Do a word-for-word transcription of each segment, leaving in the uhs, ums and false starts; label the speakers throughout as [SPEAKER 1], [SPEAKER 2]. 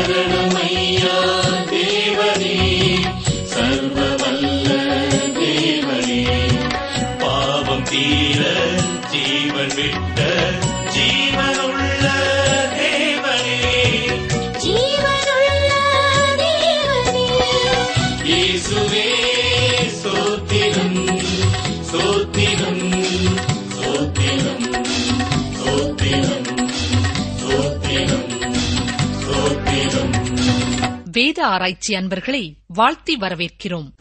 [SPEAKER 1] சரணமையா தேவனே, சர்வவல்ல தேவனே, பாவம் தீர ஜீவன் விட்ட ஜீவனுள்ள தேவனே,
[SPEAKER 2] ஜீவனுள்ள தேவனே,
[SPEAKER 1] இயேசுவே சோத்திரம் சோத்திரம் சோத்திரம் சோத்திரம் சோத்திரம் சோத்திரம்.
[SPEAKER 3] வேத ஆராய்ச்சி அன்பர்களை வாழ்த்தி வரவேற்கிறோம்.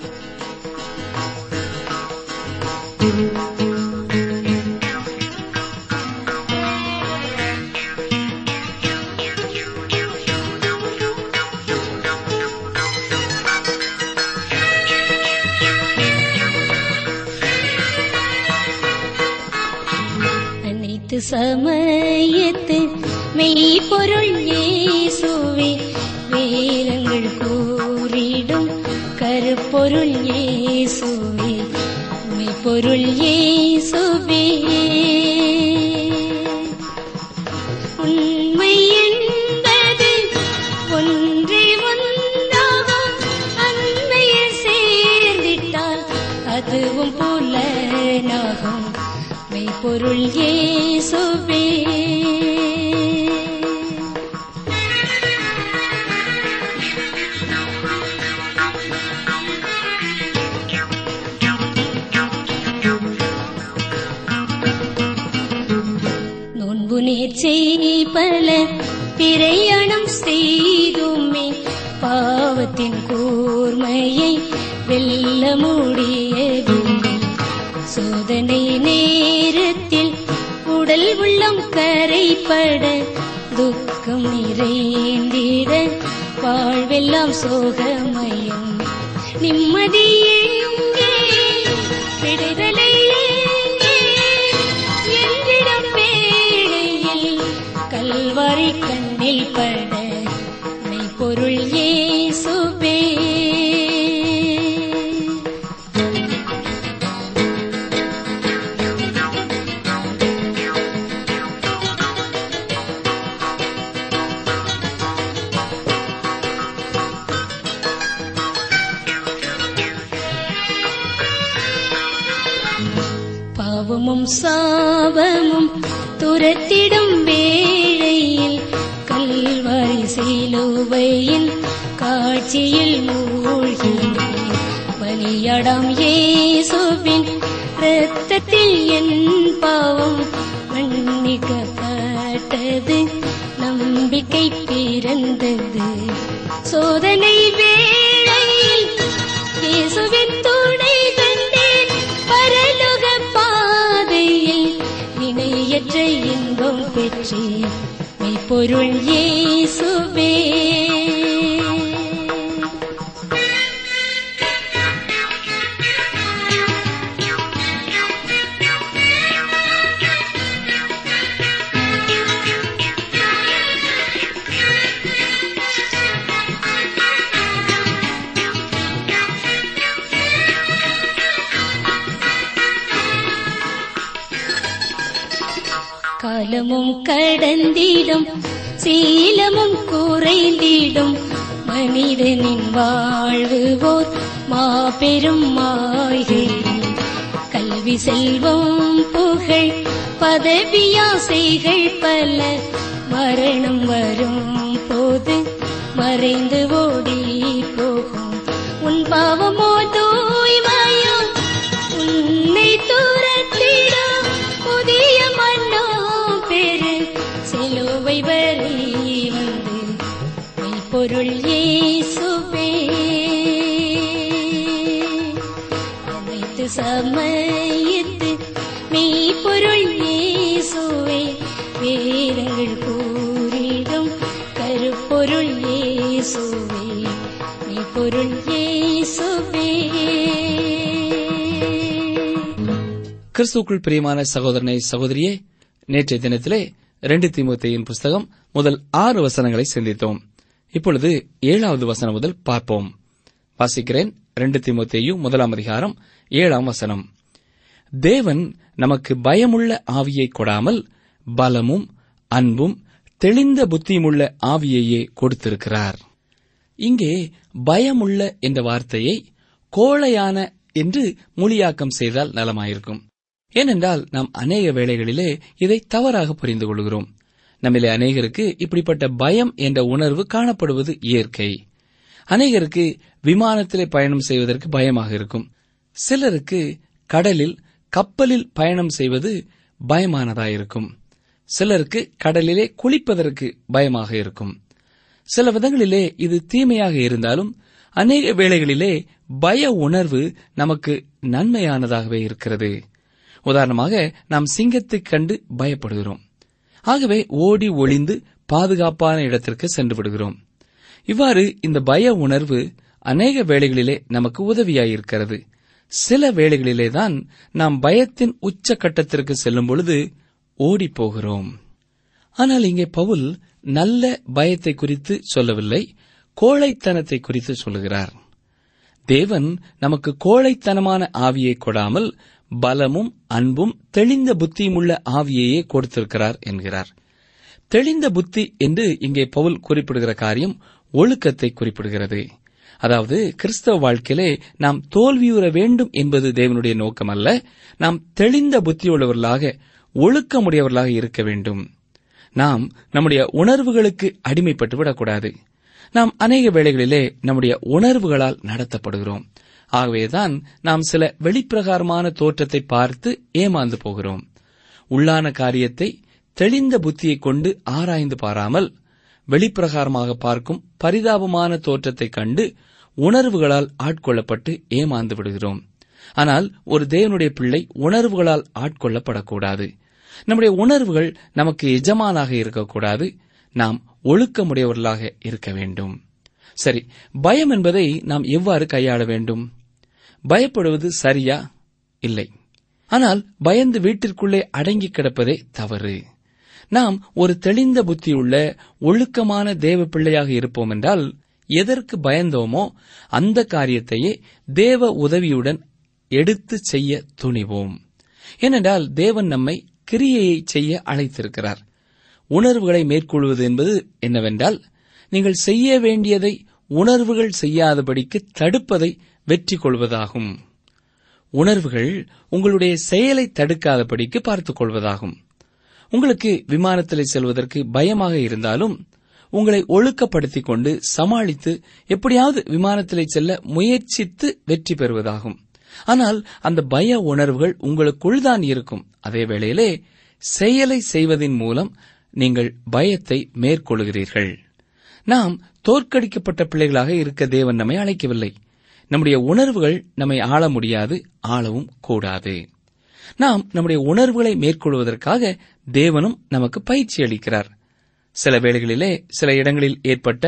[SPEAKER 2] அனைத்து சமயத்து மெய்ப்பொருள் இயேசுவே, வேதங்கள் கூறிடும் கருப்பொருள் இயேசுவே, மெய்ப்பொருள் இயேசுவே. உண்மை என்பது ஒன்றே ஒன்றாகும், அண்மையில் சேர்ந்திட்டால் அதுவும் புலனாகும், மெய்ப்பொருள் இயேசுவே. நோன்பு நேர்ச்சை பல பிரயாணம் செய்துமே, பாவத்தின் கூர்மையை வெல்ல முடியவில்லை. சோதனை நேரத்தில் உடல் உள்ளம் கரைப்பட, துக்கம் நிறைந்திட, வாழ்வெல்லாம் சோகமயம். நிம்மதி எங்கே, விடுதலை எங்கே என்றிடம் வேளையில் கல்வாரி கண்ணில் பட, மெய்ப்பொருள் இயேசுவே. பாவமும் சாபமும் துரத்திடும் வேளையில், கல்வாரி சிலுவையின் காட்சியில் மூழ்கினேன். பலியாடாம் இயேசுவின் இரத்தத்தில் என் பாவம் மன்னிக்கப்பட்டது, நம்பிக்கை பிறந்தது. சோதனை வேளையில் இயேசுவின் துணை கண்டேன், பரலோக பாதையில் இணையற்ற இன்பம் பெற்றேன், மெய்ப்பொருள் இயேசுவே. காலமும் கடந்திடும், சீலமும் குறைந்திடும், மனிதனின் வாழ்வு ஓர் மாபெரும் மாயை. கல்வி செல்வம் புகழ் பதவியாசைகள் பல, மரணம் வரும் போது மறைந்து ஓடி போகும். உன் பாவமோ தூய்மையோ உன்னை துரத்திடும், புதிய மன்னோ பெரு சிலுவை வரை வந்து, மெய்ப்பொருள் இயேசுவே. அனைத்து சமயத்து மெய்ப்பொருள் இயேசுவே, வேதங்கள் கூறிடும் கருப்பொருள் இயேசுவே, மெய்ப்பொருள் இயேசுவே.
[SPEAKER 4] கிறிஸ்துவுக்குள் பிரியமான சகோதரனை சகோதரியே, நேற்றைய தினத்திலே இரண்டு தீமோத்தேயின் புஸ்தகம் முதல் ஆறு வசனங்களை சிந்தித்தோம். இப்பொழுது ஏழாவது வசனம் முதல் பார்ப்போம். வாசிக்கிறேன். இரண்டு தீமோத்தேயு முதலாம் அதிகாரம் ஏழாம் வசனம். தேவன் நமக்கு பயமுள்ள ஆவியை கொடாமல் பலமும் அன்பும் தெளிந்த புத்தியுமுள்ள ஆவியையே கொடுத்திருக்கிறார். இங்கே பயமுள்ள என்ற வார்த்தையை கோழையான என்று மொழியாக்கம் செய்தால் நலமாயிருக்கும். ஏனென்றால் நாம் அநேக வேளைகளிலே இதை தவறாக புரிந்து கொள்கிறோம். நம்மிலே அநேகருக்கு இப்படிப்பட்ட பயம் என்ற உணர்வு காணப்படுவது இயற்கை. அநேகருக்கு விமானத்திலே பயணம் செய்வதற்கு பயமாக இருக்கும். சிலருக்கு கடலில் கப்பலில் பயணம் செய்வது பயமானதாயிருக்கும். சிலருக்கு கடலிலே குளிப்பதற்கு பயமாக இருக்கும். சில விதங்களிலே இது தீமையாக இருந்தாலும் அநேக வேளைகளிலே பய உணர்வு நமக்கு நன்மையானதாகவே இருக்கிறது. உதாரணமாக, நாம் சிங்கத்தைக் கண்டு பயப்படுகிறோம். ஆகவே ஓடி ஒளிந்து பாதுகாப்பான இடத்திற்கு சென்று விடுகிறோம். இவ்வாறு இந்த பய உணர்வு அநேக வேளைகளிலே நமக்கு உதவியாயிருக்கிறது. சில வேளைகளிலேதான் நாம் பயத்தின் உச்சகட்டத்திற்கு செல்லும் பொழுது ஓடிப்போகிறோம். ஆனால் இங்கே பவுல் நல்ல பயத்தை குறித்து சொல்லவில்லை, கோழைத்தனத்தை குறித்து சொல்லுகிறார். தேவன் நமக்கு கோழைத்தனமான ஆவியை கொடாமல் பலமும் அன்பும் தெளிந்த புத்தியுமுள்ள ஆவியையே கொடுத்திருக்கிறார் என்கிறார். தெளிந்த புத்தி என்று இங்கே பவுல் குறிப்பிடுகிற காரியம் ஒழுக்கத்தை குறிப்பிடுகிறது. அதாவது, கிறிஸ்தவ வாழ்க்கையிலே நாம் தோல்வியுற வேண்டும் என்பது தேவனுடைய நோக்கம் அல்ல. நாம் தெளிந்த புத்தியுள்ளவர்களாக, ஒழுக்கமுடையவர்களாக இருக்க வேண்டும். நாம் நம்முடைய உணர்வுகளுக்கு அடிமைப்பட்டு விடக்கூடாது. நாம் அநேக வேளைகளிலே நம்முடைய உணர்வுகளால் நடத்தப்படுகிறோம். ஆகவேதான் நாம் சில வெளிப்பிரகாரமான தோற்றத்தை பார்த்து ஏமாந்து போகிறோம். உள்ளான காரியத்தை தெளிந்த புத்தியைக் கொண்டு ஆராய்ந்து பாராமல் வெளிப்பிரகாரமாக பார்க்கும் பரிதாபமான தோற்றத்தைக் கண்டு உணர்வுகளால் ஆட்கொள்ளப்பட்டு ஏமாந்து விடுகிறோம். ஆனால் ஒரு தேவனுடைய பிள்ளை உணர்வுகளால் ஆட்கொள்ளப்படக்கூடாது. நம்முடைய உணர்வுகள் நமக்கு எஜமானாக இருக்கக்கூடாது. நாம் ஒழுக்கமுடையவர்களாக இருக்க வேண்டும். சரி, பயம் என்பதை நாம் எவ்வாறு கையாள வேண்டும்? பயப்படுவது சரியா? இல்லை. ஆனால் பயந்து வீட்டிற்குள்ளே அடங்கி கிடப்பதே தவறு. நாம் ஒரு தெளிந்த புத்தியுள்ள ஒழுக்கமான தேவ பிள்ளையாக இருப்போம் என்றால் எதற்கு பயந்தோமோ அந்த காரியத்தையே தேவ உதவியுடன் எடுத்து செய்ய துணிவோம். ஏனென்றால் தேவன் நம்மை கிரியையை செய்ய அழைத்திருக்கிறார். உணர்வுகளை மேற்கொள்வது என்பது என்னவென்றால், நீங்கள் செய்ய வேண்டியதை உணர்வுகள் செய்யாதபடிக்கு தடுப்பதை வெற்றி கொள்வதாகும். உணர்வுகள் உங்களுடைய செயலை தடுக்காதபடிக்கு பார்த்துக் கொள்வதாகும். உங்களுக்கு விமானத்திலே செல்வதற்கு பயமாக இருந்தாலும் உங்களை ஒழுக்கப்படுத்திக் கொண்டு சமாளித்து எப்படியாவது விமானத்திலே செல்ல முயற்சித்து வெற்றி பெறுவதாகும். ஆனால் அந்த பய உணர்வுகள் உங்களுக்குள் தான் இருக்கும். அதே வேளையிலே செயலை செய்வதன் மூலம் நீங்கள் பயத்தை மேற்கொள்கிறீர்கள். நாம் தோற்கடிக்கப்பட்ட பிள்ளைகளாக இருக்க தேவன் நம்மை அழைக்கவில்லை. நம்முடைய உணர்வுகள் நம்மை ஆள முடியாது, ஆளவும் கூடாது. நாம் நம்முடைய உணர்வுகளை மேற்கொள்வதற்காக தேவனும் நமக்கு பயிற்சி அளிக்கிறார். சில வேளைகளிலே சில இடங்களில் ஏற்பட்ட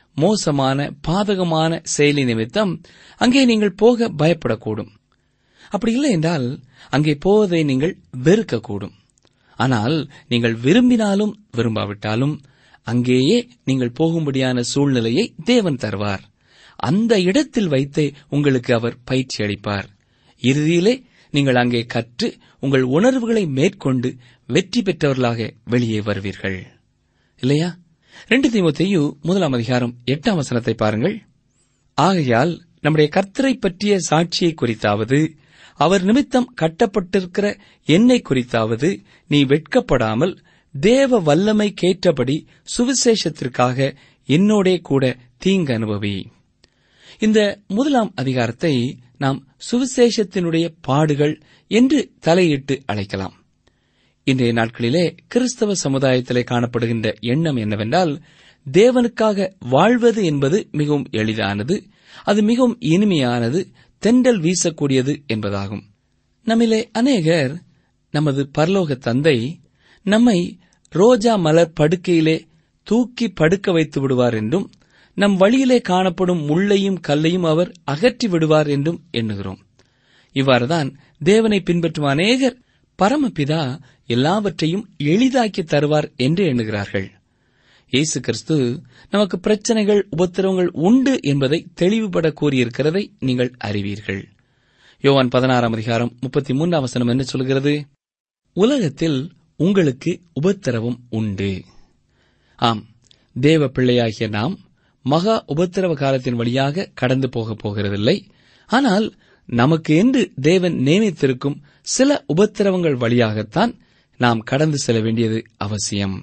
[SPEAKER 4] மோசமான பாதகமான செயலி நிமித்தம் அங்கே நீங்கள் போக பயப்படக்கூடும். அப்படி இல்லை என்றால் அங்கே போவதை நீங்கள் வெறுக்கக்கூடும். ஆனால் நீங்கள் விரும்பினாலும் விரும்பாவிட்டாலும் அங்கேயே நீங்கள் போகும்படியான சூழ்நிலையை தேவன் தருவார். அந்த இடத்தில் வைத்தே உங்களுக்கு அவர் பயிற்சி அளிப்பார். இறுதியிலே நீங்கள் அங்கே கற்று உங்கள் உணர்வுகளை மேற்கொண்டு வெற்றி பெற்றவர்களாக வெளியே வருவீர்கள். இல்லையா? ரெண்டு தீமோத்தேயு முதலாம் அதிகாரம் எட்டாம் வசனத்தை பாருங்கள். ஆகையால் நம்முடைய கர்த்தரை பற்றிய சாட்சியை குறித்தாவது அவர் நிமித்தம் கட்டப்பட்டிருக்கிற என்னை குறித்தாவது நீ வெட்கப்படாமல் தேவ வல்லமை கேட்டபடி சுவிசேஷத்திற்காக என்னோடே கூட தீங்கு அனுபவி. இந்த முதலாம் அதிகாரத்தை நாம் சுவிசேஷத்தினுடைய பாடுகள் என்று தலையிட்டு அழைக்கலாம். இன்றைய நாட்களிலே கிறிஸ்தவ சமுதாயத்திலே காணப்படுகின்ற எண்ணம் என்னவென்றால், தேவனுக்காக வாழ்வது என்பது மிகவும் எளிதானது, அது மிகவும் இனிமையானது, தென்றல் வீசக்கூடியது என்பதாகும். நம்மிலே அநேகர் நமது பரலோக தந்தை நம்மை ரோஜா மலர் படுக்கையிலே தூக்கி படுக்க வைத்து விடுவார் என்றும், நம் வழியிலே காணப்படும் முள்ளையும் கல்லையும் அவர் அகற்றி விடுவார் என்றும் எண்ணுகிறோம். இவ்வாறுதான் தேவனை பின்பற்றும் அநேகர் பரமபிதா எல்லாவற்றையும் எளிதாக்கி தருவார் என்று எண்ணுகிறார்கள். இயேசு கிறிஸ்து நமக்கு பிரச்சனைகள், உபத்திரவங்கள் உண்டு என்பதை தெளிவுபட கூறியிருக்கிறதை நீங்கள் அறிவீர்கள். யோவான் பதினாறாம் அதிகாரம் முப்பத்தி மூன்றாம் வசனம் என்ன சொல்கிறது? உலகத்தில் உங்களுக்கு உபத்திரவம் உண்டு. ஆம், தேவ பிள்ளையாகிய நாம் மகா உபத்திரவ காலத்தின் வழியாக கடந்து போகப் போகிறதில்லை. ஆனால் நமக்கு என்று தேவன் நியமித்திருக்கும் சில உபத்திரவங்கள் வழியாகத்தான் நாம் கடந்து செல்ல வேண்டியது அவசியம்.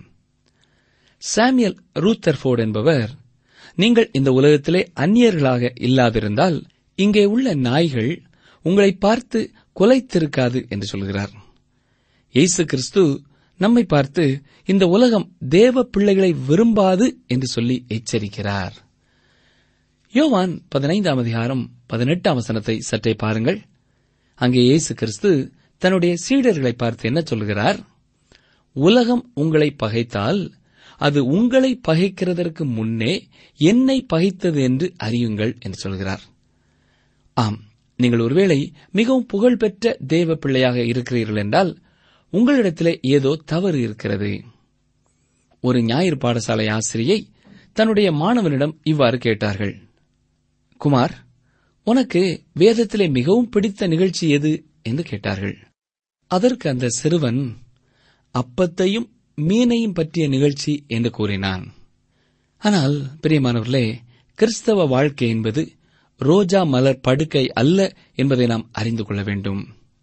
[SPEAKER 4] சாமுவேல் ரூதர்ஃபோர்ட் என்பவர், நீங்கள் இந்த உலகத்திலே அந்நியர்களாக இல்லாதிருந்தால் இங்கே உள்ள நாய்கள் உங்களை பார்த்து குலைத்திருக்காது என்று சொல்கிறார். இயேசு கிறிஸ்து நம்மை பார்த்து இந்த உலகம் தேவ பிள்ளைகளை விரும்பாது என்று சொல்லி எச்சரிக்கிறார். யோவான் பதினைந்தாம் அதிகாரம் பதினெட்டாம் வசனத்தை சற்றே பாருங்கள். அங்கே இயேசு கிறிஸ்து தன்னுடைய சீடர்களை பார்த்து என்ன சொல்கிறார்? உலகம் உங்களை பகைத்தால் அது உங்களை பகைக்கிறதற்கு முன்னே என்னை பகைத்தது என்று அறியுங்கள் என்று சொல்கிறார். ஆம், நீங்கள் ஒருவேளை மிகவும் புகழ்பெற்ற தேவ பிள்ளையாக இருக்கிறீர்கள் என்றால் உங்களிடத்திலே ஏதோ தவறு இருக்கிறது. ஒரு ஞாயிறு பாடசாலை ஆசிரியை தன்னுடைய மாணவனிடம் இவ்வாறு கேட்டார்கள், குமார், உனக்கு வேதத்திலே மிகவும் பிடித்த நிகழ்ச்சி எது என்று கேட்டார்கள். அதற்கு அந்த சிறுவன் அப்பத்தையும் மீனையும் பற்றிய நிகழ்ச்சி என்று கூறினான். ஆனால் பிரியமானவர்களே, கிறிஸ்தவ வாழ்க்கை என்பது ரோஜா மலர் படுக்கை அல்ல என்பதை நாம் அறிந்து கொள்ள வேண்டும்.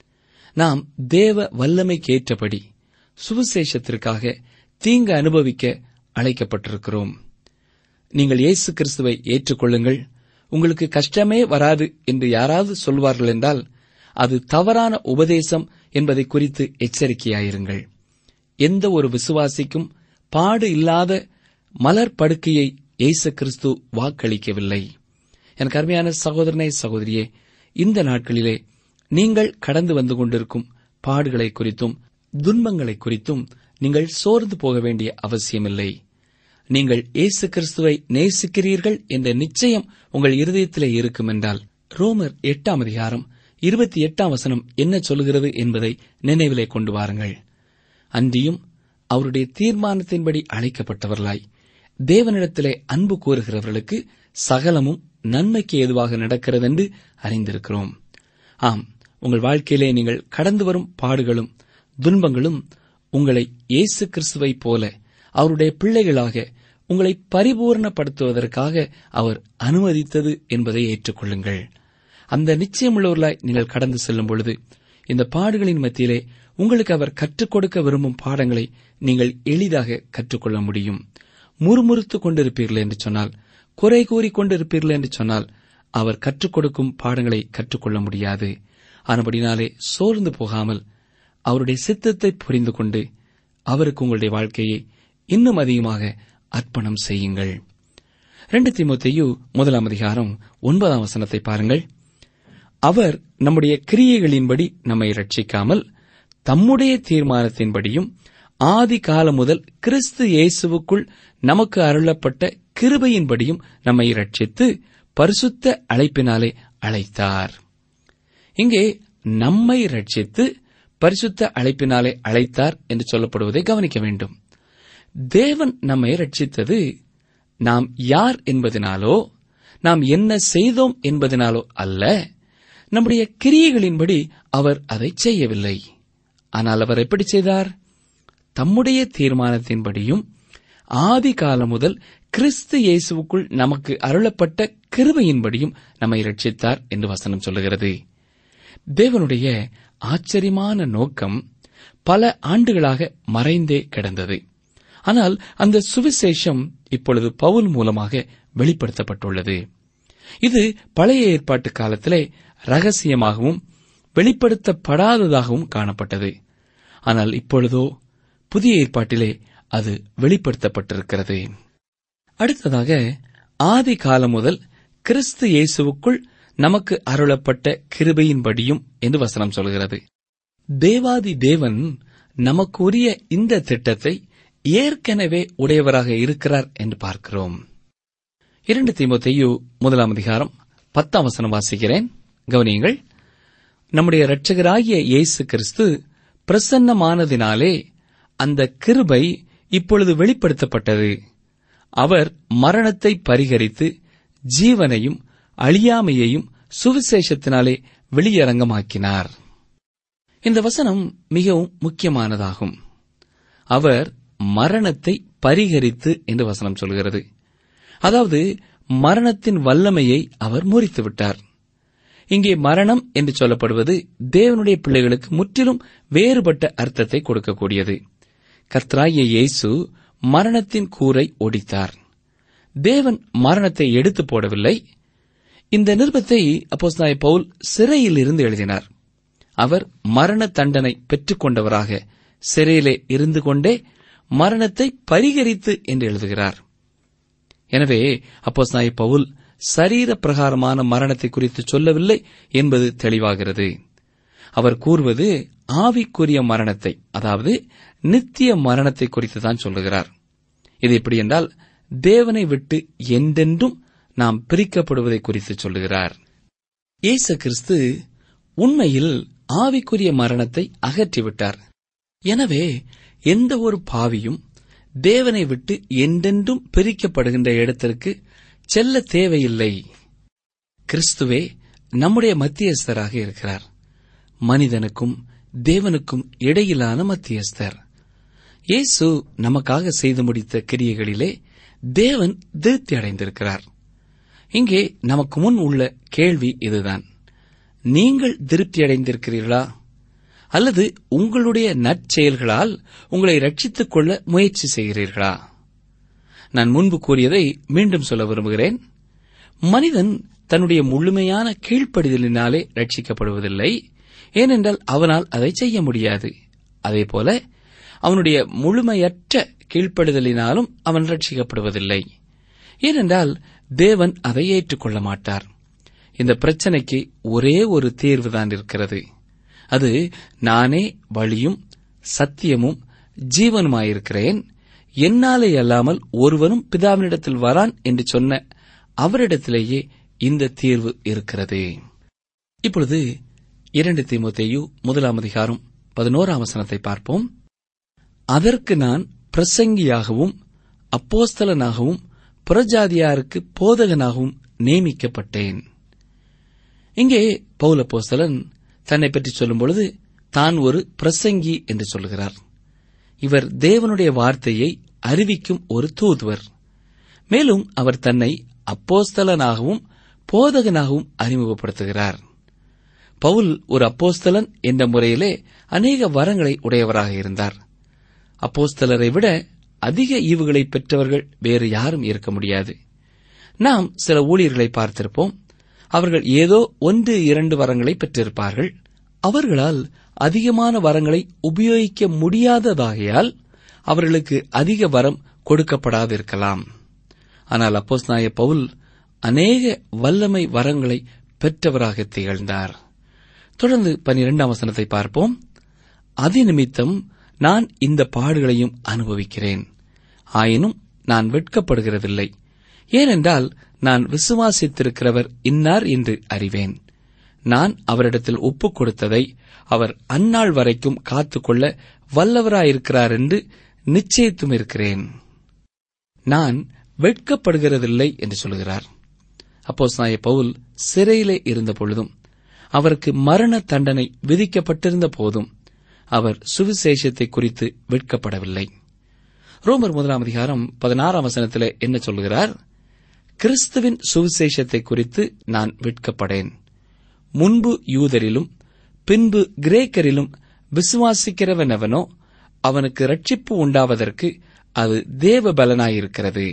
[SPEAKER 4] நாம் தேவ வல்லமைக்கு ஏற்றபடி சுவிசேஷத்திற்காக தீங்கு அனுபவிக்க அழைக்கப்பட்டிருக்கிறோம். நீங்கள் இயேசு கிறிஸ்துவை ஏற்றுக்கொள்ளுங்கள், உங்களுக்கு கஷ்டமே வராது என்று யாராவது சொல்வார்கள் என்றால் அது தவறான உபதேசம் என்பதை குறித்து எச்சரிக்கையாயிருங்கள். எந்த ஒரு விசுவாசிக்கும் பாடு இல்லாத மலர் படுக்கையை இயேசு கிறிஸ்து வாக்களிக்கவில்லை. எனக்கு அருமையான சகோதரனே, சகோதரியே, இந்த நாட்களிலே நீங்கள் கடந்து வந்து கொண்டிருக்கும் பாடுகளை குறித்தும் துன்பங்களை குறித்தும் நீங்கள் சோர்ந்து போக வேண்டிய அவசியமில்லை. நீங்கள் இயேசு கிறிஸ்துவை நேசிக்கிறீர்கள் என்ற நிச்சயம் உங்கள் இருதயத்திலே இருக்கும் என்றால் ரோமர் எட்டாம் அதிகாரம் இருபத்தி எட்டாம் வசனம் என்ன சொல்கிறது என்பதை நினைவிலே கொண்டு வாருங்கள். அன்றியும் அவருடைய தீர்மானத்தின்படி அழைக்கப்பட்டவர்களாய் தேவனிடத்திலே அன்பு கூறுகிறவர்களுக்கு சகலமும் நன்மைக்கு ஏதுவாக நடக்கிறது என்று அறிந்திருக்கிறோம். ஆம், உங்கள் வாழ்க்கையிலே நீங்கள் கடந்து வரும் பாடுகளும் துன்பங்களும் உங்களை இயேசு கிறிஸ்துவைப் போல அவருடைய பிள்ளைகளாக உங்களை பரிபூர்ணப்படுத்துவதற்காக அவர் அனுமதித்தது என்பதை ஏற்றுக்கொள்ளுங்கள். அந்த நிச்சயமுள்ளவர்களாய் நீங்கள் கடந்து செல்லும் பொழுது இந்த பாடுகளின் மத்தியிலே உங்களுக்கு அவர் கற்றுக் கொடுக்க விரும்பும் பாடங்களை நீங்கள் எளிதாக கற்றுக்கொள்ள முடியும். முறுமுறுத்துக் கொண்டிருப்பீர்கள் என்று சொன்னால், குறை கூறிக் கொண்டிருப்பீர்கள் என்று சொன்னால் அவர் கற்றுக் கொடுக்கும் பாடங்களை கற்றுக்கொள்ள முடியாது. ஆனபடினாலே சோர்ந்து போகாமல் அவருடைய சித்தத்தை புரிந்து கொண்டு அவருக்கு உங்களுடைய வாழ்க்கையை இன்னும் அதிகமாக அர்ப்பணம் செய்யுங்கள். இரண்டு தீமோத்தேயு முதலாம் அதிகாரம் ஒன்பதாம் வசனத்தை பாருங்கள். அவர் நம்முடைய கிரியைகளின்படி நம்மை ரட்சிக்காமல் தம்முடைய தீர்மானத்தின்படியும் ஆதி காலம் முதல் கிறிஸ்து இயேசுவுக்குள் நமக்கு அருளப்பட்ட கிருபையின்படியும் நம்மை ரட்சித்து பரிசுத்த அழைப்பினாலே அழைத்தார். இங்கே நம்மை ரட்சித்து பரிசுத்த அழைப்பினாலே அழைத்தார் என்று சொல்லப்படுவதை கவனிக்க வேண்டும். தேவன் நம்மை ரட்சித்தது நாம் யார் என்பதனாலோ நாம் என்ன செய்தோம் என்பதனாலோ அல்ல. நம்முடைய கிரியைகளின்படி அவர் அதை செய்யவில்லை. ஆனால் அவர் எப்படி செய்தார்? தம்முடைய தீர்மானத்தின்படியும் ஆதி காலம் முதல் கிறிஸ்து இயேசுவுக்குள் நமக்கு அருளப்பட்ட கிருபையின்படியும் நம்மை ரட்சித்தார் என்று வசனம் சொல்லுகிறது. தேவனுடைய ஆச்சரியமான நோக்கம் பல ஆண்டுகளாக மறைந்தே கிடந்தது. ஆனால் அந்த சுவிசேஷம் இப்பொழுது பவுல் மூலமாக வெளிப்படுத்தப்பட்டுள்ளது. இது பழைய ஏற்பாட்டு காலத்திலே ரகசியமாகவும் வெளிப்படுத்தப்படாததாகவும் காணப்பட்டது. ஆனால் இப்பொழுதோ புதிய ஏற்பாட்டிலே அது வெளிப்படுத்தப்பட்டிருக்கிறது. அடுத்ததாக ஆதி காலம் முதல் கிறிஸ்து இயேசுவுக்குள் நமக்கு அருளப்பட்ட கிருபையின்படியும் என்று வசனம் சொல்கிறது. தேவாதி தேவன் நமக்குரிய இந்த திட்டத்தை ஏற்கனவே உடையவராக இருக்கிறார் என்று பார்க்கிறோம். இரண்டு தீமோத்தேயு முதலாம் அதிகாரம் பத்தாம் வசனம் வாசிக்கிறேன், கவனியுங்கள். நம்முடைய இரட்சகராகிய இயேசு கிறிஸ்து பிரசன்னமானதினாலே அந்த கிருபை இப்பொழுது வெளிப்படுத்தப்பட்டது. அவர் மரணத்தை பரிகரித்து ஜீவனையும் அழியாமையையும் சுவிசேஷத்தினாலே வெளியரங்கமாக்கினார். இந்த வசனம் மிகவும் முக்கியமானதாகும். அவர் மரணத்தை பரிகரித்து என்று வசனம் சொல்கிறது. அதாவது மரணத்தின் வல்லமையை அவர் முறித்து விட்டார். இங்கே மரணம் என்று சொல்லப்படுவது தேவனுடைய பிள்ளைகளுக்கு முற்றிலும் வேறுபட்ட அர்த்தத்தை கொடுக்கக்கூடியது. கர்த்தராகிய இயேசு மரணத்தின் கூரை ஒடித்தார். தேவன் மரணத்தை எடுத்து போடவில்லை. இந்த நிருபத்தை அப்போஸ்தலனாகிய பவுல் சிறையில் இருந்து எழுதினார். அவர் மரண தண்டனை பெற்றுக் கொண்டவராக சிறையிலே இருந்து கொண்டே மரணத்தை பரிகரித்து என்று எழுதுகிறார். எனவே அப்போஸ்தலனாகிய பவுல் சரீர பிரகாரமான மரணத்தை குறித்து சொல்லவில்லை என்பது தெளிவாகிறது. அவர் கூறுவது ஆவிக்குரிய மரணத்தை, அதாவது நித்திய மரணத்தை குறித்துதான் சொல்லுகிறார். இது எப்படி என்றால் தேவனை விட்டு என்றென்றும் நாம் பிரிக்கப்படுவதை குறித்து சொல்லுகிறார். இயேசு கிறிஸ்து உண்மையில் ஆவிக்குரிய மரணத்தை அகற்றிவிட்டார். எனவே எந்த ஒரு பாவியும் தேவனை விட்டு என்றென்றும் பிரிக்கப்படுகின்ற இடத்திற்கு செல்ல தேவையில்லை. கிறிஸ்துவே நம்முடைய மத்தியஸ்தராக இருக்கிறார். மனிதனுக்கும் தேவனுக்கும் இடையிலான மத்தியஸ்தர். இயேசு நமக்காக செய்து முடித்த கிரியைகளிலே தேவன் திருப்தி அடைந்திருக்கிறார். இங்கே நமக்கு முன் உள்ள கேள்வி இதுதான்: நீங்கள் திருப்தி அடைந்திருக்கிறீர்களா? அல்லது உங்களுடைய நற்செயல்களால் உங்களை ரட்சித்துக் கொள்ள முயற்சி செய்கிறீர்களா? நான் முன்பு கூறியதை மீண்டும் சொல்ல விரும்புகிறேன். மனிதன் தன்னுடைய முழுமையான கீழ்ப்படிதலினாலே ரட்சிக்கப்படுவதில்லை. ஏனென்றால் அவனால் அதை செய்ய முடியாது. அதேபோல அவனுடைய முழுமையற்ற கீழ்ப்படிதலினாலும் அவன் ரட்சிக்கப்படுவதில்லை. ஏனென்றால் தேவன் அதை ஏற்றுக்கொள்ள மாட்டார். இந்த பிரச்சனைக்கு ஒரே ஒரு தீர்வுதான் இருக்கிறது. அது நானே வழியும் சத்தியமும் ஜீவனுமாயிருக்கிறேன், என்னாலே அல்லாமல் ஒருவனும் பிதாவினிடத்தில் வரான் என்று சொன்ன அவரிடத்திலேயே இந்த தீர்வு இருக்கிறது. இப்பொழுது இரண்டு தீமோத்தேயு முதலாம் அதிகாரம் பதினோராம் வசனத்தை பார்ப்போம். அதற்கு நான் பிரசங்கியாகவும் அப்போஸ்தலனாகவும் புறஜாதியாருக்கு போதகனாகவும் நியமிக்கப்பட்டேன். இங்கே பவுல் அப்போஸ்தலன் தன்னை பற்றி சொல்லும் பொழுது தான் ஒரு பிரசங்கி என்று சொல்கிறார். இவர் தேவனுடைய வார்த்தையை அறிவிக்கும் ஒரு தூதுவர். மேலும் அவர் தன்னை அப்போஸ்தலனாகவும் போதகனாகவும் அறிமுகப்படுத்துகிறார். பவுல் ஒரு அப்போஸ்தலன் என்ற முறையிலே அநேக வரங்களை உடையவராக இருந்தார். அப்போஸ்தலரை விட அதிக ஈவுகளை பெற்றவர்கள் வேறு யாரும் இருக்க முடியாது. நாம் சில ஊழியர்களை பார்த்திருப்போம். அவர்கள் ஏதோ ஒன்று இரண்டு வரங்களை பெற்றிருப்பார்கள். அவர்களால் அதிகமான வரங்களை உபயோகிக்க முடியாததாகையால் அவர்களுக்கு அதிக வரம் கொடுக்கப்படாதிருக்கலாம். ஆனால் அப்போஸ்தலனாகிய பவுல் அநேக வல்லமை வரங்களை பெற்றவராக திகழ்ந்தார். தொடர்ந்து பனிரெண்டாம் வசனத்தை பார்ப்போம். அதிநிமித்தம் நான் இந்த பாடுகளையும் அனுபவிக்கிறேன், ஆயினும் நான் வெட்கப்படுகிறதில்லை. ஏனென்றால் நான் விசுவாசித்திருக்கிறவர் இன்னார் என்று அறிவேன். நான் அவரிடத்தில் ஒப்புக் கொடுத்ததை அவர் அந்நாள் வரைக்கும் காத்துக்கொள்ள வல்லவராயிருக்கிறார் என்று நிச்சயித்தும் இருக்கிறேன். நான் வெட்கப்படுகிறதில்லை என்று சொல்கிறார். அப்போஸ்தலனாகிய பவுல் சிறையிலே இருந்த பொழுதும் அவருக்கு மரண தண்டனை விதிக்கப்பட்டிருந்த போதும் அவர் சுவிசேஷத்தை குறித்து வெட்கப்படவில்லை. ரோமர் முதலாம் அதிகாரம் பதினாறாம் வசனத்திலே என்ன சொல்கிறார்? கிறிஸ்துவின் சுவிசேஷத்தை குறித்து நான் வெட்கப்படேன். முன்பு யூதரிலும் பின்பு கிரேக்கரிலும் விசுவாசிக்கிறவனவனோ அவனுக்கு ரட்சிப்பு உண்டாவதற்கு அது தேவ பலனாயிருக்கிறது.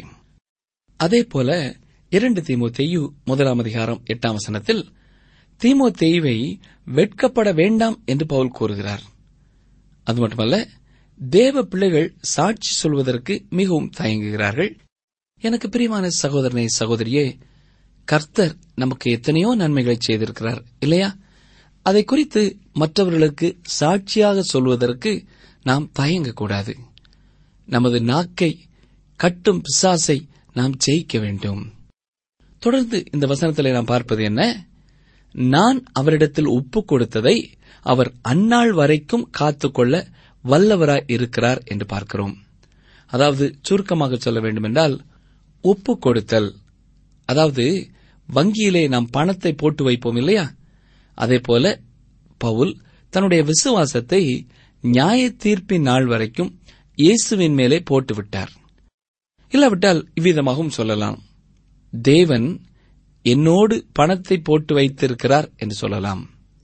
[SPEAKER 4] அதேபோல இரண்டு தீமோத்தேயு முதலாம் அதிகாரம் எட்டாம் வசனத்தில் தீமோத்தேயுவை வெட்கப்பட வேண்டாம் என்று பவுல் கூறுகிறார். அது மட்டுமல்ல, தேவ பிள்ளைகள் சாட்சி சொல்வதற்கு மிகவும் தயங்குகிறார்கள். எனக்கு பிரியமான சகோதரனே, சகோதரியே, கர்த்தர் நமக்கு எத்தனையோ நன்மைகளை செய்திருக்கிறார் இல்லையா? அதை குறித்து மற்றவர்களுக்கு சாட்சியாக சொல்வதற்கு நாம் தயங்கக்கூடாது. நமது நாக்கை கட்டும் பிசாசை நாம் ஜெயிக்க வேண்டும். தொடர்ந்து இந்த வசனத்திலே நாம் பார்ப்பது என்ன? நான் அவரிடத்தில் ஒப்புக் கொடுத்ததை அவர் அந்நாள் வரைக்கும் காத்துக்கொள்ள வல்லவராய் இருக்கிறார் என்று பார்க்கிறோம். அதாவது சுருக்கமாக சொல்ல வேண்டுமென்றால் ஒப்புக் கொடுத்தல், அதாவது வங்கியிலே நாம் பணத்தை போட்டு வைப்போம் இல்லையா? அதேபோல பவுல் தன்னுடைய விசுவாசத்தை நியாய தீர்ப்பின் நாள் வரைக்கும் இயேசுவின் மேலே போட்டுவிட்டார். இல்லாவிட்டால் இவ்விதமாகவும் சொல்லலாம், தேவன் என்னோடு பணத்தை போட்டு வைத்திருக்கிறார் என்று சொல்லலாம்.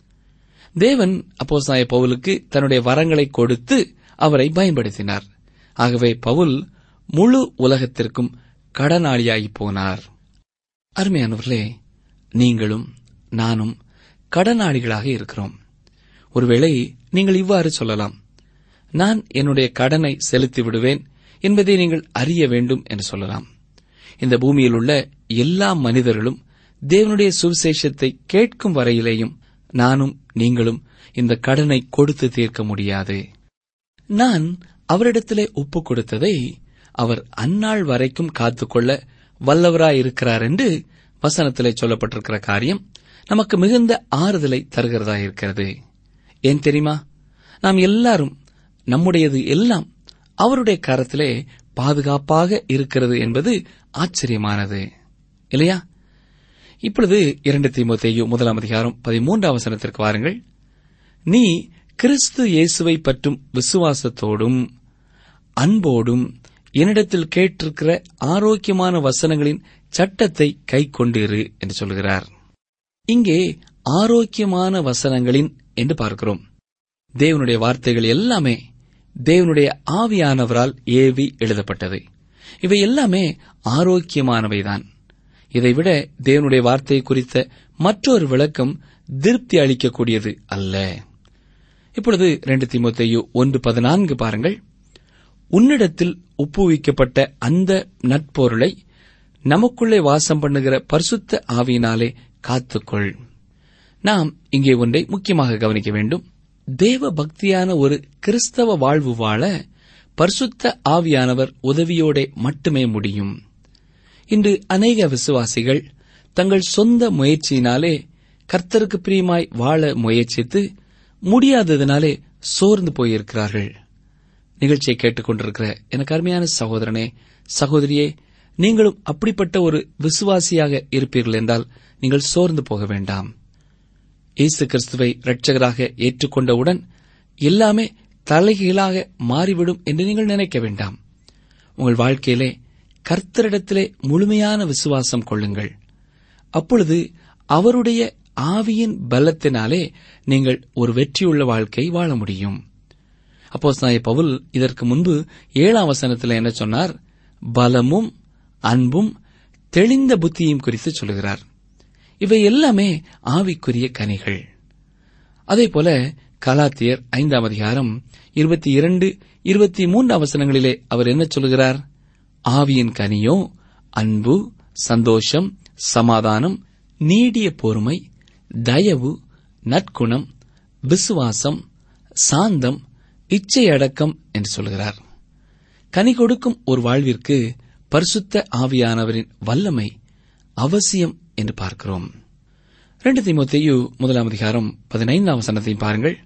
[SPEAKER 4] தேவன் அப்போஸ்தலனாகிய பவுலுக்கு தன்னுடைய வரங்களை கொடுத்து அவரை பயன்படுத்தினார். ஆகவே பவுல் முழு உலகத்திற்கும் கடனாளியாகி போனார். அருமையானவர்களே, நீங்களும் நானும் கடனாளிகளாக இருக்கிறோம். ஒருவேளை நீங்கள் இவ்வாறு சொல்லலாம், நான் என்னுடைய கடனை செலுத்தி விடுவேன் என்பதை நீங்கள் அறிய வேண்டும் என்று சொல்லலாம். இந்த பூமியில் உள்ள எல்லா மனிதர்களும் தேவனுடைய சுவிசேஷத்தை கேட்கும் வரையிலேயும் நானும் நீங்களும் இந்த கடனை கொடுத்து தீர்க்க முடியாது. நான் அவரிடத்திலே ஒப்புக் கொடுத்ததை அவர் அந்நாள் வரைக்கும் காத்துக்கொள்ள வல்லவராயிருக்கிறார் என்று வசனத்திலே சொல்லப்பட்டிருக்கிற காரியம் நமக்கு மிகுந்த ஆறுதலை தருகிறதா இருக்கிறது. ஏன் தெரியுமா? நாம் எல்லாரும் நம்முடையது எல்லாம் அவருடைய கரத்திலே பாதுகாப்பாக இருக்கிறது என்பது ஆச்சரியமானது இல்லையா? இப்பொழுது இரண்டு தீமோத்தேயு முதலாம் அதிகாரம் பதிமூன்றாம் வசனத்திற்கு வாருங்கள். நீ கிறிஸ்து இயேசுவை பற்றும் விசுவாசத்தோடும் அன்போடும் என்னிடத்தில் கேட்டிருக்கிற ஆரோக்கியமான வசனங்களின் சட்டத்தை கை கொண்டிரு என்று சொல்கிறார். இங்கே ஆரோக்கியமான வசனங்களின் என்று பார்க்கிறோம். தேவனுடைய வார்த்தைகள் எல்லாமே தேவனுடைய ஆவியானவரால் ஏவி எழுதப்பட்டது. இவை எல்லாமே ஆரோக்கியமானவைதான். இதைவிட தேவனுடைய வார்த்தை குறித்த மற்றொரு விளக்கம் திருப்தி அளிக்கக்கூடியது அல்ல. இப்பொழுது இரண்டு தீமோத்தேயு ஒன்று பதினான்கு பாருங்கள். உன்னிடத்தில் ஒப்புவிக்கப்பட்ட அந்த நட்பொருளை நமக்குள்ளே வாசம் பண்ணுகிற பரிசுத்த ஆவியினாலே காத்துக்கொள். நாம் இங்கே ஒன்றை முக்கியமாக கவனிக்க வேண்டும். தேவ பக்தியான ஒரு கிறிஸ்தவ வாழ்வு வாழ பரிசுத்த ஆவியானவர் உதவியோட மட்டுமே முடியும். இன்று அநேக விசுவாசிகள் தங்கள் சொந்த முயற்சியினாலே கர்த்தருக்கு பிரியமாய் வாழ முயற்சித்து முடியாததினாலே சோர்ந்து போயிருக்கிறார்கள். நிகழ்ச்சியை கேட்டுக்கொண்டிருக்கிற எனக்கு அருமையான சகோதரனே, சகோதரியே, நீங்களும் அப்படிப்பட்ட ஒரு விசுவாசியாக இருப்பீர்கள் என்றால் நீங்கள் சோர்ந்து போக வேண்டாம். இயேசு கிறிஸ்துவை இரட்சகராக ஏற்றுக்கொண்டவுடன் எல்லாமே தலைகீழாக மாறிவிடும் என்று நீங்கள் நினைக்க வேண்டாம். உங்கள் வாழ்க்கையிலே கர்த்தரிடத்திலே முழுமையான விசுவாசம் கொள்ளுங்கள். அப்பொழுது அவருடைய ஆவியின் பலத்தினாலே நீங்கள் ஒரு வெற்றியுள்ள வாழ்க்கை வாழ முடியும். அப்போஸ்தலனாகிய பவுல் இதற்கு முன்பு ஏழாம் வசனத்தில் என்ன சொன்னார்? பலமும் அன்பும் தெளிந்த புத்தியும் குறித்து சொல்கிறார். இவை எல்லாமே ஆவிக்குரிய கனிகள். அதேபோல கலாத்தியர் ஐந்தாம் அதிகாரம் இருபத்தி இரண்டு இருபத்தி மூன்றாம் வசனங்களிலே அவர் என்ன சொல்கிறார்? ஆவியின் கனியோ அன்பு, சந்தோஷம், சமாதானம், நீடிய பொறுமை, தயவு, நற்குணம், விசுவாசம், சாந்தம், இச்சையடக்கம் என்று சொல்கிறார். கனி கொடுக்கும் ஒரு வாழ்விற்கு பரிசுத்த ஆவியானவரின் வல்லமை அவசியம் என்று பார்க்கிறோம். இரண்டு தீமோத்தேயு முதலாம் அதிகாரம் பதினைந்தாம் வசனத்தை பாருங்கள்.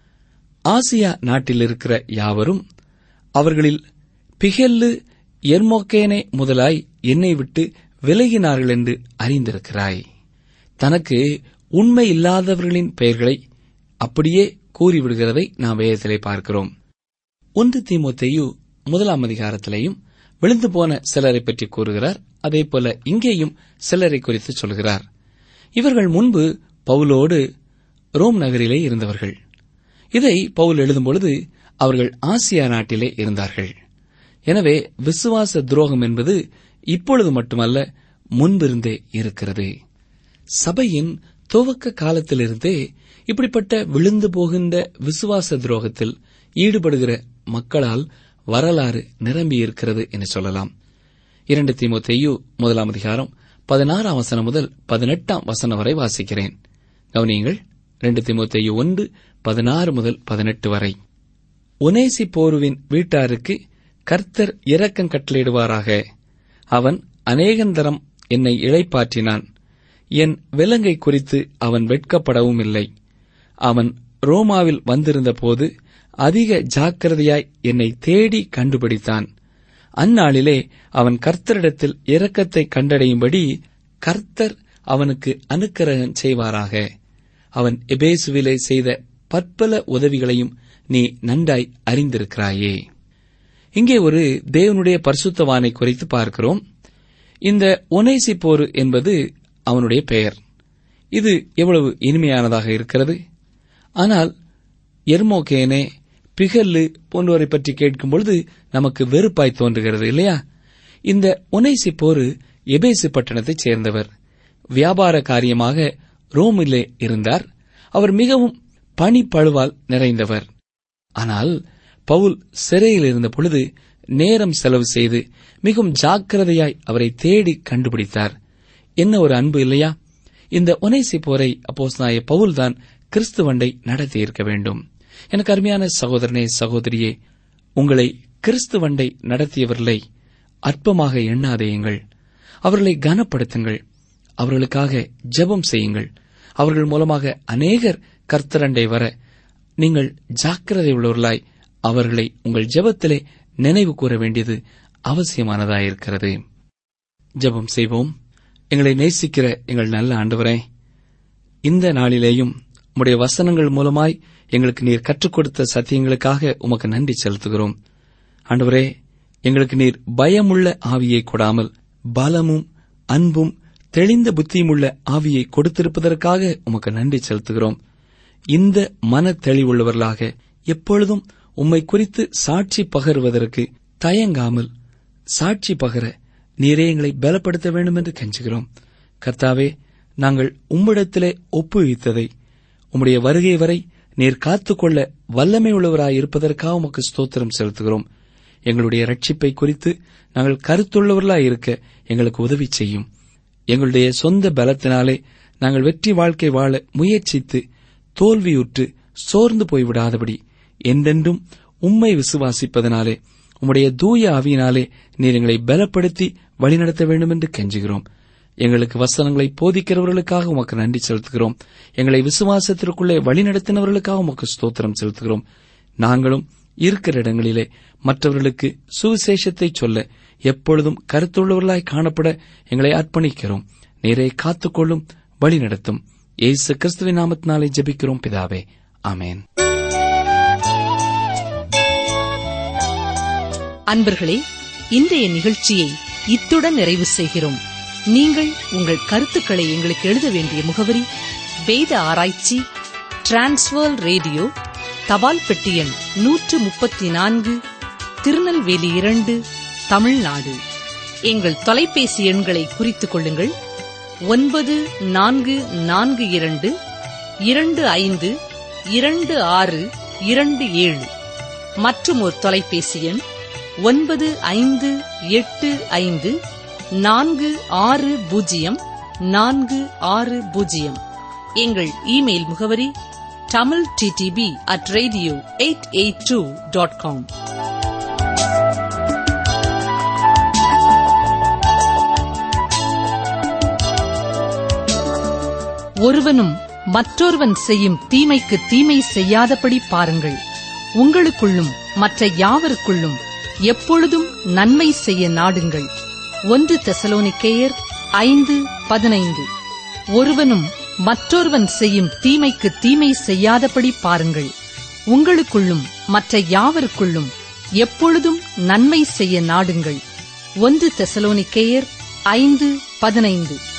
[SPEAKER 4] ஆசியா நாட்டில் இருக்கிற யாவரும் அவர்களில் பிகெல்லு எர்மோக்கேனே முதலாய் என்னை விட்டு விலகினார்கள் என்று அறிந்திருக்கிறாய். தனக்கு உண்மை இல்லாதவர்களின் பெயர்களை அப்படியே கூறிவிடுகிறதை நாம் வேதத்திலே பார்க்கிறோம். ஒன்று தீமோத்தேயு முதலாம் அதிகாரத்திலேயும் விழுந்து போன சிலரை பற்றி கூறுகிறார். அதேபோல இங்கேயும் சிலரை குறித்து சொல்கிறார். இவர்கள் முன்பு பவுலோடு ரோம் நகரிலே இருந்தவர்கள். இதை பவுல் எழுதும்பொழுது அவர்கள் ஆசியா நாட்டிலே இருந்தார்கள். எனவே விசுவாச துரோகம் என்பது இப்பொழுது மட்டுமல்ல, முன்பிருந்தே இருக்கிறது. சபையின் துவக்க காலத்திலிருந்தே இப்படிப்பட்ட விழுந்து போகின்ற விசுவாச துரோகத்தில் ஈடுபடுகிற மக்களால் வரலாறு நிரம்பியிருக்கிறது என்று சொல்லலாம். இரண்டு தீமோத்தேயு முதலாம் அதிகாரம் பதினாறாம் வசனம் முதல் பதினெட்டாம் வசனம் வரை வாசிக்கிறேன். கவனியுங்கள். இரண்டு தீமோத்தேயு ஒன்று பதினாறு முதல் பதினெட்டு வரை. ஒனேசிப்போருவின் வீட்டாருக்கு கர்த்தர் இரக்கம் கட்டளையிடுவாராக. அவன் அநேகந்தரம் என்னை இளைப்பாற்றினான். என் விலங்கை குறித்து அவன் வெட்கப்படவும் இல்லை. அவன் ரோமாவில் வந்திருந்த போது அதிக ஜாக்கிரதையாய் என்னை தேடி கண்டுபிடித்தான். அந்நாளிலே அவன் கர்த்தரிடத்தில் இரக்கத்தை கண்டடையும்படி கர்த்தர் அவனுக்கு அனுக்கிரகம் செய்வாராக. அவன் எபேசுவிலே செய்த பற்பல உதவிகளையும் நீ நன்றாய் அறிந்திருக்கிறாயே. இங்கே ஒரு தேவனுடைய பரிசுத்தவானை குறித்து பார்க்கிறோம். இந்த ஒனேசிப்போரு என்பது அவனுடைய பெயர். இது எவ்வளவு இனிமையானதாக இருக்கிறது. ஆனால் எர்மோகேனே, பிகல்லு போன்றவரை பற்றி கேட்கும் பொழுது நமக்கு வெறுப்பாய் தோன்றுகிறது இல்லையா? இந்த ஒனேசிப்போரு எபேசு பட்டணத்தைச் சேர்ந்தவர். வியாபார காரியமாக ரோமிலே இருந்தார். அவர் மிகவும் பணிப்பழுவால் நிறைந்தவர். ஆனால் பவுல் சிறையில் இருந்த பொழுது நேரம் செலவு செய்து மிகவும் ஜாக்கிரதையாய் அவரை தேடி கண்டுபிடித்தார். என்ன ஒரு அன்பு இல்லையா? இந்த ஒனேசிப்போரை அப்போஸ்தலனாகிய பவுல்தான் கிறிஸ்துவண்டை நடத்தியிருக்க வேண்டும். எனக்கு அருமையான சகோதரனே, சகோதரியே, உங்களை கிறிஸ்துவண்டை நடத்தியவர்களை அற்பமாக எண்ணாதேயுங்கள். அவர்களை கனப்படுத்துங்கள். அவர்களுக்காக ஜெபம் செய்யுங்கள். அவர்கள் மூலமாக அநேகர் கர்த்தரண்டை வர நீங்கள் ஜாக்கிரதை உள்ளவர்களாய் அவர்களை உங்கள் ஜெபத்திலே நினைவு கூற வேண்டியது அவசியமானதாயிருக்கிறது. ஜெபம் செய்வோம். எங்களை நேசிக்கிற எங்கள் நல்ல ஆண்டவரே, இந்த நாளிலேயும் உம்முடைய வசனங்கள் மூலமாய் எங்களுக்கு நீர் கற்றுக் கொடுத்த சத்தியங்களுக்காக உமக்கு நன்றி செலுத்துகிறோம். ஆண்டவரே, எங்களுக்கு நீர் பயமுள்ள ஆவியை கொடாமல் பலமும் அன்பும் தெளிந்த புத்தியுமுள்ள ஆவியை கொடுத்திருப்பதற்காக உமக்கு நன்றி செலுத்துகிறோம். இந்த மன தெளிவுள்ளவர்களாக எப்பொழுதும் உம்மை குறித்து சாட்சி பகருவதற்கு தயங்காமல் சாட்சி பகர நீரே எங்களை பலப்படுத்த வேண்டும் என்று கெஞ்சுகிறோம். கர்த்தாவே, நாங்கள் உம்மிடத்திலே ஒப்புவித்ததை உம்முடைய வருகை வரை நீர் காத்துக்கொள்ள வல்லமை உள்ளவராயிருப்பதற்காக உமக்கு ஸ்தோத்திரம் செலுத்துகிறோம். எங்களுடைய ரட்சிப்பை குறித்து நாங்கள் கருத்துள்ளவர்களாயிருக்க எங்களுக்கு உதவி செய்யும். எங்களுடைய சொந்த பலத்தினாலே நாங்கள் வெற்றி வாழ்க்கை வாழ முயற்சித்து தோல்வியுற்று சோர்ந்து போய்விடாதபடி என்றென்றும் உம்மை விசுவாசிப்பதனாலே உம்முடைய தூய ஆவியினாலே நீர் எங்களை பலப்படுத்தி வழிநடத்த வேண்டும் என்று கெஞ்சுகிறோம். எங்களுக்கு வசனங்களை போதிக்கிறவர்களுக்காக உமக்கு நன்றி செலுத்துகிறோம். எங்களை விசுவாசத்திற்குள்ளே வழிநடத்தினவர்களுக்காக உமக்கு ஸ்தோத்திரம் செலுத்துகிறோம். நாங்களும் இருக்கிற இடங்களிலே மற்றவர்களுக்கு சுவிசேஷத்தை சொல்ல எப்பொழுதும் கருத்துள்ளவர்களாய் காணப்பட எங்களை அர்ப்பணிக்கிறோம். நீரை காத்துக்கொள்ளும், வழிநடத்தும். இயேசு கிறிஸ்துவின் நாமத்தினாலே ஜெபிக்கிறோம் பிதாவே, ஆமென்.
[SPEAKER 3] அன்பர்களே, இன்றைய நிகழ்ச்சியை இத்துடன் நிறைவு செய்கிறோம். நீங்கள் உங்கள் கருத்துக்களை எங்களுக்கு எழுத வேண்டிய முகவரி: வேத ஆராய்ச்சி, டிரான்ஸ்வர் ரேடியோ, தபால் பெட்டி எண் நூற்று முப்பத்தி நான்கு, திருநெல்வேலி இரண்டு, தமிழ்நாடு. எங்கள் தொலைபேசி எண்களை குறித்துக் கொள்ளுங்கள்: ஒன்பது நான்கு நான்கு இரண்டு இரண்டு ஐந்து இரண்டு ஆறு இரண்டு ஏழு. மற்றும் ஒரு தொலைபேசி எண் ஒன்பது ஐந்து எட்டு ஐந்து நான்கு ஆறு பூஜ்ஜியம் நான்கு ஆறு பூஜ்ஜியம். எங்கள் இமெயில் முகவரி Tamil DTP at radio eight eight two dot com. ஒருவனும் மற்றொருவன் செய்யும் தீமைக்கு தீமை செய்யாதபடி பாருங்கள். உங்களுக்குள்ளும் மற்ற யாவருக்குள்ளும் எப்பொழுதும் நன்மை செய்ய நாடுங்கள். ஒன்று தெசலோனிக்கேயர் ஐந்து பதினைந்து. ஒருவனும் மற்றொருவன் செய்யும் தீமைக்கு தீமை செய்யாதபடி பாருங்கள். உங்களுக்குள்ளும் மற்ற யாவருக்குள்ளும் எப்பொழுதும் நன்மை செய்ய நாடுங்கள். ஒன்று தெசலோனிக்கேயர் ஐந்து பதினைந்து.